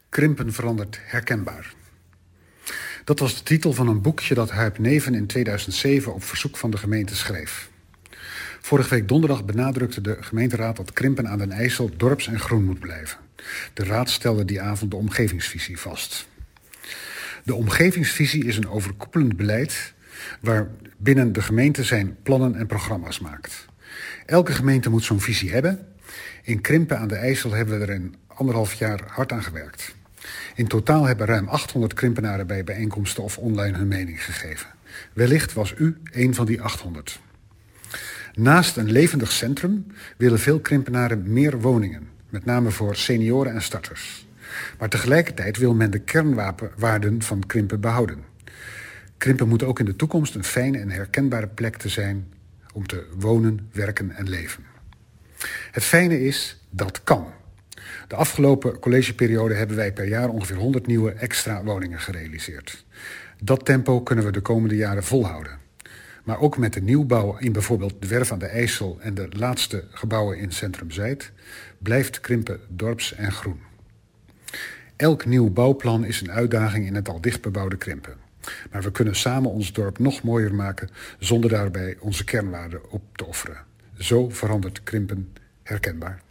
Krimpen verandert herkenbaar. Dat was de titel van een boekje dat Huib Neven in 2007 op verzoek van de gemeente schreef. Vorige week donderdag benadrukte de gemeenteraad dat Krimpen aan den IJssel dorps en groen moet blijven. De raad stelde die avond de omgevingsvisie vast. De omgevingsvisie is een overkoepelend beleid waarbinnen de gemeente zijn plannen en programma's maakt. Elke gemeente moet zo'n visie hebben. In Krimpen aan de IJssel hebben we er in 1,5 jaar hard aan gewerkt. In totaal hebben ruim 800 Krimpenaren bij bijeenkomsten of online hun mening gegeven. Wellicht was u een van die 800. Naast een levendig centrum willen veel Krimpenaren meer woningen, met name voor senioren en starters. Maar tegelijkertijd wil men de kernwaarden van Krimpen behouden. Krimpen moet ook in de toekomst een fijne en herkenbare plek te zijn om te wonen, werken en leven. Het fijne is, dat kan. De afgelopen collegeperiode hebben wij per jaar ongeveer 100 nieuwe extra woningen gerealiseerd. Dat tempo kunnen we de komende jaren volhouden. Maar ook met de nieuwbouw in bijvoorbeeld de Werf aan de IJssel en de laatste gebouwen in Centrum Zuid blijft Krimpen dorps en groen. Elk nieuw bouwplan is een uitdaging in het al dicht bebouwde Krimpen. Maar we kunnen samen ons dorp nog mooier maken zonder daarbij onze kernwaarden op te offeren. Zo verandert Krimpen herkenbaar.